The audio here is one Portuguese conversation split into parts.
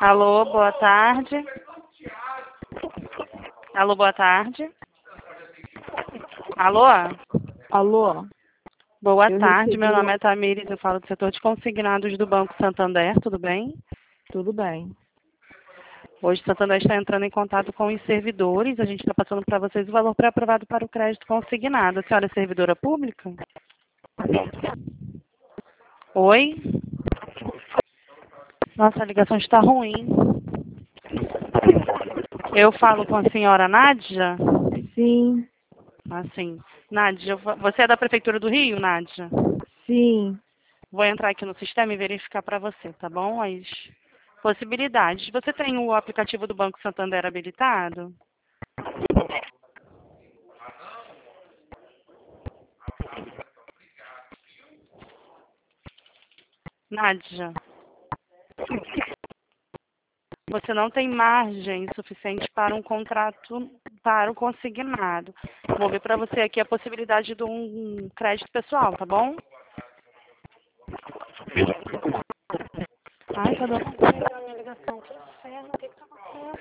Alô, boa tarde. Alô, boa tarde. Alô, Alô, boa eu tarde. Meu recebi. nome é Tamires, eu falo do setor de consignados do Banco Santander, tudo bem? Tudo bem. Hoje o Santander está entrando em contato com os servidores. A gente está passando para vocês o valor pré-aprovado para o crédito consignado. A senhora é servidora pública? Oi? Nossa, a ligação está ruim. Eu falo com a senhora Nádia? Sim, Assim, Nádia, você é da Prefeitura do Rio, Nádia? sim. Vou entrar aqui no sistema e verificar para você, tá bom? As possibilidades. Você tem o aplicativo do Banco Santander habilitado? Nádia, você não tem margem suficiente para um contrato para o consignado. Vou ver para você aqui a possibilidade de um crédito pessoal, tá bom? Ai, tá dando ruim a minha ligação. Que inferno, o que tá acontecendo?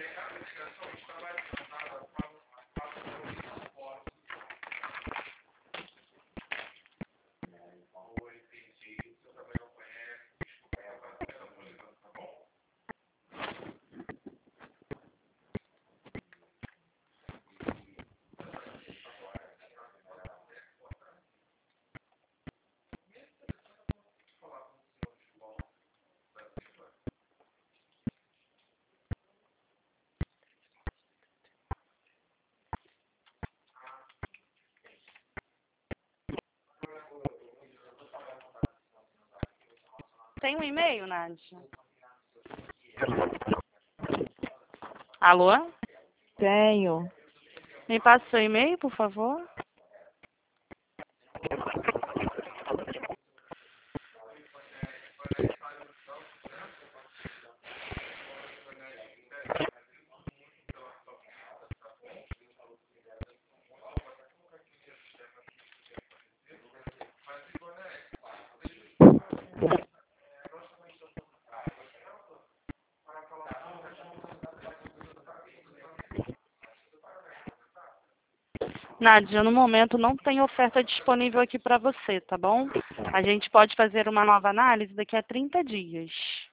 Tem um e-mail, Nádia? Alô? Tenho. Me passa o seu e-mail, por favor. Nádia, no momento não tem oferta disponível aqui para você, tá bom? A gente pode fazer uma nova análise daqui a 30 dias.